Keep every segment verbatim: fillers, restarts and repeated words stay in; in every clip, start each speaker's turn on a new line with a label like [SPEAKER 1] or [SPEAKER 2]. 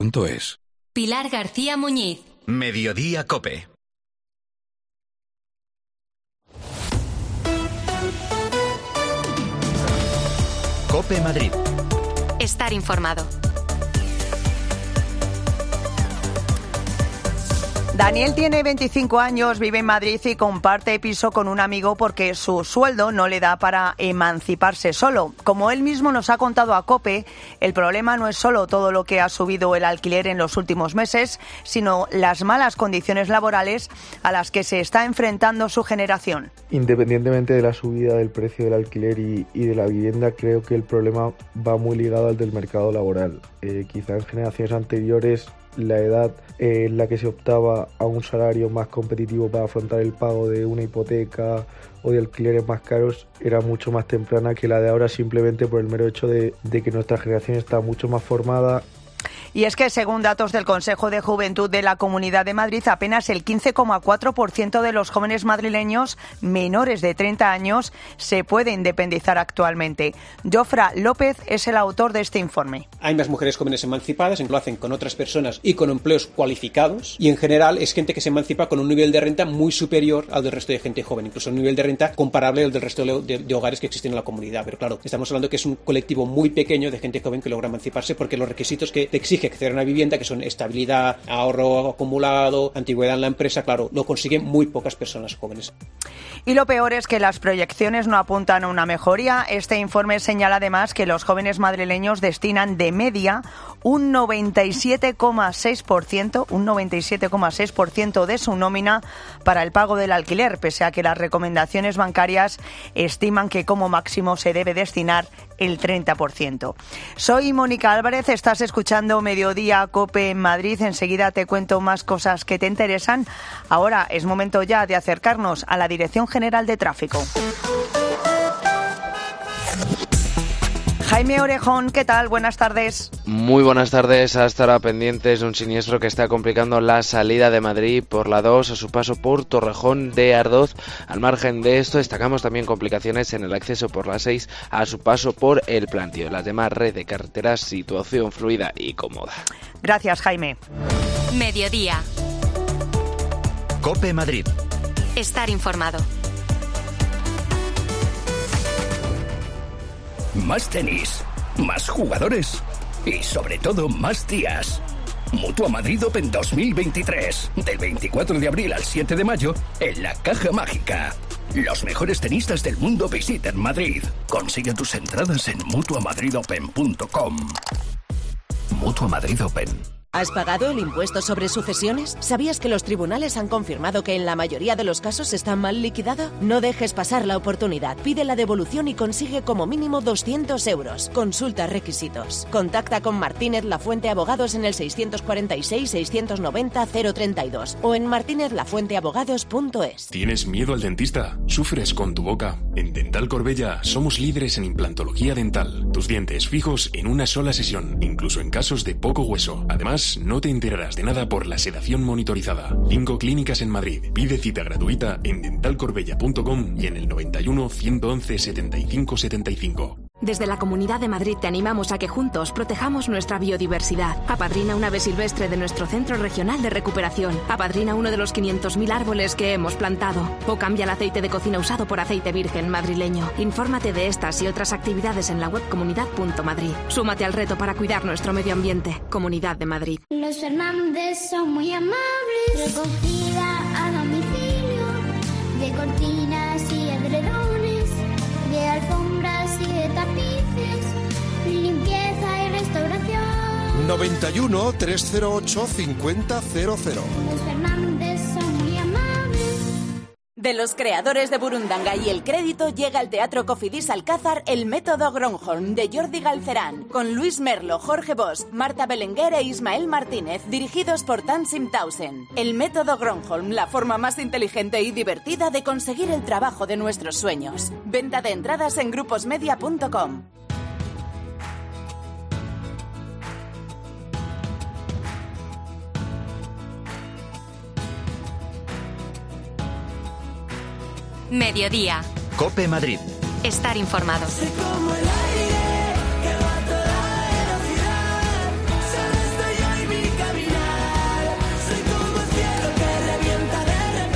[SPEAKER 1] Punto es.
[SPEAKER 2] Pilar García Muñiz.
[SPEAKER 3] Mediodía COPE. COPE Madrid.
[SPEAKER 2] Estar informado.
[SPEAKER 4] Daniel tiene veinticinco años, vive en Madrid y comparte piso con un amigo porque su sueldo no le da para emanciparse solo. Como él mismo nos ha contado a COPE, el problema no es solo todo lo que ha subido el alquiler en los últimos meses, sino las malas condiciones laborales a las que se está enfrentando su generación.
[SPEAKER 5] Independientemente de la subida del precio del alquiler y, y de la vivienda, creo que el problema va muy ligado al del mercado laboral. Eh, quizá en generaciones anteriores la edad eh, en la que se optaba a un salario más competitivo para afrontar el pago de una hipoteca o de alquileres más caros era mucho más temprana que la de ahora, simplemente por el mero hecho de, de que nuestra generación está mucho más formada.
[SPEAKER 4] Y es que, según datos del Consejo de Juventud de la Comunidad de Madrid, apenas el quince coma cuatro por ciento de los jóvenes madrileños menores de treinta años se puede independizar actualmente. Jofra López es el autor de este informe.
[SPEAKER 6] Hay más mujeres jóvenes emancipadas, lo hacen con otras personas y con empleos cualificados, y en general es gente que se emancipa con un nivel de renta muy superior al del resto de gente joven, incluso un nivel de renta comparable al del resto de, de hogares que existen en la comunidad. Pero claro, estamos hablando que es un colectivo muy pequeño de gente joven que logra emanciparse, porque los requisitos que te exige acceder a una vivienda, que son estabilidad, ahorro acumulado, antigüedad en la empresa, claro, lo consiguen muy pocas personas jóvenes.
[SPEAKER 4] Y lo peor es que las proyecciones no apuntan a una mejoría. Este informe señala además que los jóvenes madrileños destinan de media un noventa y siete coma seis por ciento, un noventa y siete coma seis por ciento de su nómina para el pago del alquiler, pese a que las recomendaciones bancarias estiman que como máximo se debe destinar el treinta por ciento. Soy Mónica Álvarez, estás escuchando Mediodía COPE en Madrid. Enseguida te cuento más cosas que te interesan. Ahora es momento ya de acercarnos a la Dirección General de Tráfico. Jaime Orejón, ¿qué tal? Buenas tardes.
[SPEAKER 7] Muy buenas tardes. Hasta ahora pendientes de un siniestro que está complicando la salida de Madrid por la dos a su paso por Torrejón de Ardoz. Al margen de esto, destacamos también complicaciones en el acceso por la seis a su paso por el Plantío. Las demás red de carreteras, situación fluida y cómoda.
[SPEAKER 4] Gracias, Jaime.
[SPEAKER 2] Mediodía.
[SPEAKER 3] COPE Madrid.
[SPEAKER 2] Estar informado.
[SPEAKER 8] Más tenis, más jugadores y sobre todo más días. Mutua Madrid Open dos mil veintitrés, del veinticuatro de abril al siete de mayo en la Caja Mágica. Los mejores tenistas del mundo visitan Madrid. Consigue tus entradas en mutua madrid open punto com. Mutua Madrid Open.
[SPEAKER 9] ¿Has pagado el impuesto sobre sucesiones? ¿Sabías que los tribunales han confirmado que en la mayoría de los casos está mal liquidado? No dejes pasar la oportunidad. Pide la devolución y consigue como mínimo doscientos euros. Consulta requisitos. Contacta con Martínez Lafuente Abogados en el seiscientos cuarenta y seis, seiscientos noventa, cero treinta y dos o en martínez lafuente abogados punto es.
[SPEAKER 10] ¿Tienes miedo al dentista? ¿Sufres con tu boca? En Dental Corbella somos líderes en implantología dental. Tus dientes fijos en una sola sesión, incluso en casos de poco hueso. Además, no te enterarás de nada por la sedación monitorizada. Cinco clínicas en Madrid. Pide cita gratuita en dental corbella punto com y en el noventa y uno, ciento once, setenta y cinco setenta y cinco.
[SPEAKER 11] Desde la Comunidad de Madrid te animamos a que juntos protejamos nuestra biodiversidad. Apadrina un ave silvestre de nuestro Centro Regional de Recuperación. Apadrina uno de los quinientos mil árboles que hemos plantado. O cambia el aceite de cocina usado por aceite virgen madrileño. Infórmate de estas y otras actividades en la web comunidad punto madrid. Súmate al reto para cuidar nuestro medio ambiente. Comunidad de Madrid.
[SPEAKER 12] Los Fernández son muy amables. Recogida a domicilio de cortinas y edredones, de alfombras y de tapices, limpieza y restauración.
[SPEAKER 13] noventa y uno, trescientos ocho, cincuenta cero cero.
[SPEAKER 12] Los Fernández son muy amables.
[SPEAKER 9] De los creadores de Burundanga y El Crédito llega al Teatro Cofidis Alcázar El Método Gronholm de Jordi Galcerán, con Luis Merlo, Jorge Bosch, Marta Belenguer e Ismael Martínez, dirigidos por Tansim Tausen. El Método Gronholm, la forma más inteligente y divertida de conseguir el trabajo de nuestros sueños. Venta de entradas en gruposmedia punto com.
[SPEAKER 2] Mediodía.
[SPEAKER 3] COPE Madrid.
[SPEAKER 2] Estar informado.
[SPEAKER 14] Como el aire que va a toda velocidad, sabes, estoy yo y mi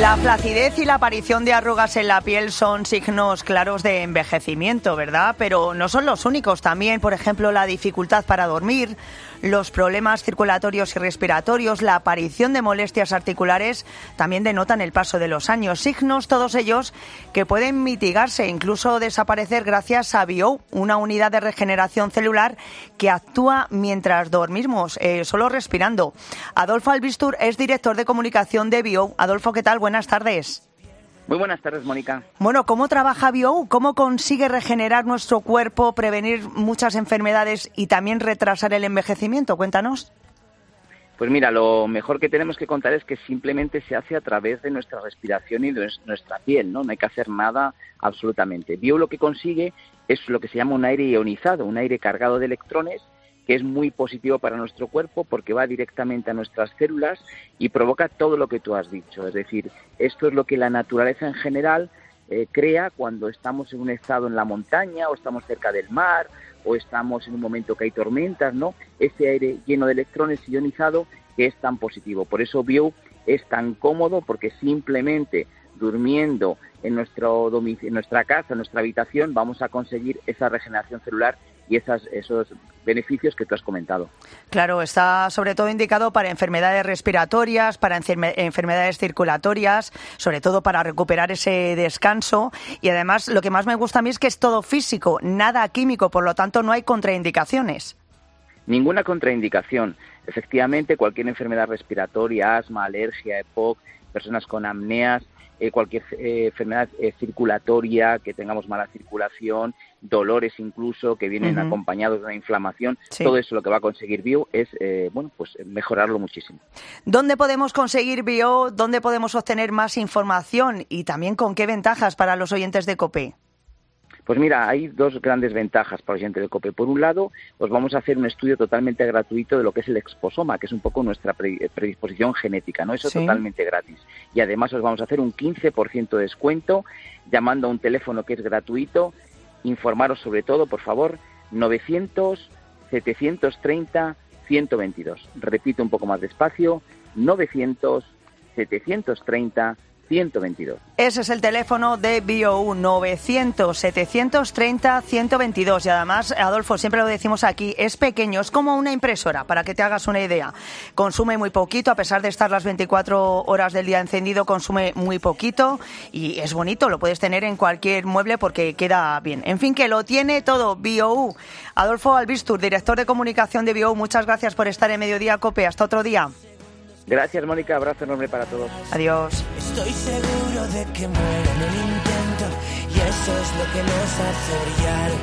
[SPEAKER 4] La flacidez y la aparición de arrugas en la piel son signos claros de envejecimiento, ¿verdad? Pero no son los únicos. También, por ejemplo, la dificultad para dormir, los problemas circulatorios y respiratorios, la aparición de molestias articulares también denotan el paso de los años. Signos, todos ellos, que pueden mitigarse e incluso desaparecer gracias a BioU, una unidad de regeneración celular que actúa mientras dormimos, eh, solo respirando. Adolfo Albistur es director de comunicación de BioU. Adolfo, ¿qué tal? Buenas tardes.
[SPEAKER 1] Muy buenas tardes, Mónica.
[SPEAKER 4] Bueno, ¿cómo trabaja BioU? ¿Cómo consigue regenerar nuestro cuerpo, prevenir muchas enfermedades y también retrasar el envejecimiento? Cuéntanos.
[SPEAKER 1] Pues mira, lo mejor que tenemos que contar es que simplemente se hace a través de nuestra respiración y de nuestra piel, ¿no? No hay que hacer nada absolutamente. BioU lo que consigue es lo que se llama un aire ionizado, un aire cargado de electrones, que es muy positivo para nuestro cuerpo porque va directamente a nuestras células y provoca todo lo que tú has dicho. Es decir, esto es lo que la naturaleza en general eh, crea cuando estamos en un estado en la montaña o estamos cerca del mar o estamos en un momento que hay tormentas, ¿no? Ese aire lleno de electrones ionizado que es tan positivo. Por eso BioU es tan cómodo, porque simplemente durmiendo en nuestro domicilio, en nuestra casa, en nuestra habitación, vamos a conseguir esa regeneración celular y esas, esos beneficios que tú has comentado.
[SPEAKER 4] Claro, está sobre todo indicado para enfermedades respiratorias, para enferme- enfermedades circulatorias, sobre todo para recuperar ese descanso. Y además, lo que más me gusta a mí es que es todo físico, nada químico, por lo tanto no hay contraindicaciones.
[SPEAKER 1] Ninguna contraindicación. Efectivamente, cualquier enfermedad respiratoria, asma, alergia, E P O C, personas con apneas, Eh, cualquier eh, enfermedad eh, circulatoria, que tengamos mala circulación, dolores incluso que vienen uh-huh. acompañados de una inflamación, sí. Todo eso lo que va a conseguir BioU es eh, bueno, pues mejorarlo muchísimo.
[SPEAKER 4] ¿Dónde podemos conseguir BioU? ¿Dónde podemos obtener más información? Y también con qué ventajas para los oyentes de COPE.
[SPEAKER 1] Pues mira, hay dos grandes ventajas para los oyentes de COPE. Por un lado, os vamos a hacer un estudio totalmente gratuito de lo que es el exposoma, que es un poco nuestra predisposición genética, ¿no? Eso es ¿Sí? totalmente gratis. Y además os vamos a hacer un quince por ciento de descuento llamando a un teléfono que es gratuito. Informaros sobre todo, por favor, novecientos, setecientos treinta, ciento veintidós. Repito un poco más despacio, novecientos, setecientos treinta, ciento veintidós.
[SPEAKER 4] Ese es el teléfono de BioU, novecientos, setecientos treinta, ciento veintidós. Y además, Adolfo, siempre lo decimos aquí, es pequeño, es como una impresora, para que te hagas una idea. Consume muy poquito, a pesar de estar las veinticuatro horas del día encendido, consume muy poquito y es bonito, lo puedes tener en cualquier mueble porque queda bien. En fin, que lo tiene todo BioU. Adolfo Albistur, director de comunicación de BioU, muchas gracias por estar en Mediodía COPE. Hasta otro día.
[SPEAKER 1] Gracias, Mónica. Abrazo enorme para todos.
[SPEAKER 4] Adiós.
[SPEAKER 14] Estoy seguro de que muero en el intento y eso es lo que nos hace brillar.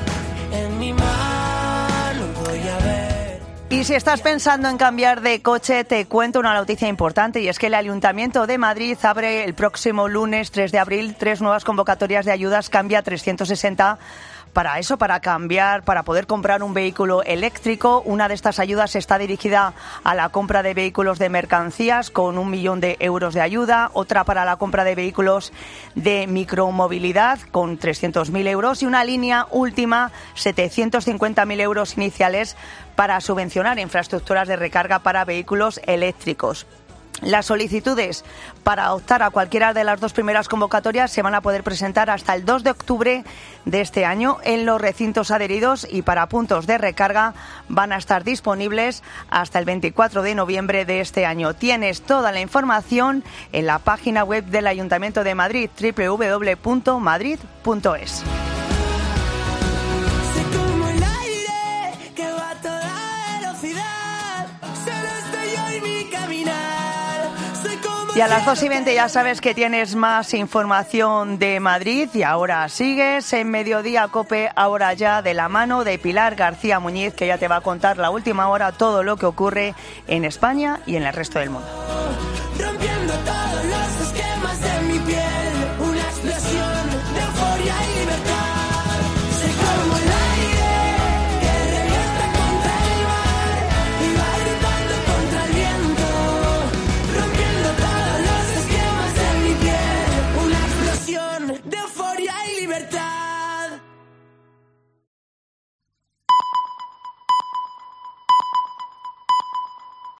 [SPEAKER 14] En mi mano voy a ver.
[SPEAKER 4] Y si estás pensando en cambiar de coche, te cuento una noticia importante, y es que el Ayuntamiento de Madrid abre el próximo lunes tres de abril tres nuevas convocatorias de ayudas Cambia trescientos sesenta. Para eso, para cambiar, para poder comprar un vehículo eléctrico. Una de estas ayudas está dirigida a la compra de vehículos de mercancías con un millón de euros de ayuda. Otra para la compra de vehículos de micromovilidad con trescientos mil euros. Y una línea última, setecientos cincuenta mil euros iniciales para subvencionar infraestructuras de recarga para vehículos eléctricos. Las solicitudes para optar a cualquiera de las dos primeras convocatorias se van a poder presentar hasta el dos de octubre de este año en los recintos adheridos, y para puntos de recarga van a estar disponibles hasta el veinticuatro de noviembre de este año. Tienes toda la información en la página web del Ayuntamiento de Madrid, doble u doble u doble u punto madrid punto es. Y a las dos y veinte ya sabes que tienes más información de Madrid, y ahora sigues en Mediodía COPE, ahora ya de la mano de Pilar García Muñiz, que ya te va a contar la última hora todo lo que ocurre en España y en el resto del mundo.
[SPEAKER 14] Rompiendo todos los esquemas de mi piel, una explosión de euforia y libertad.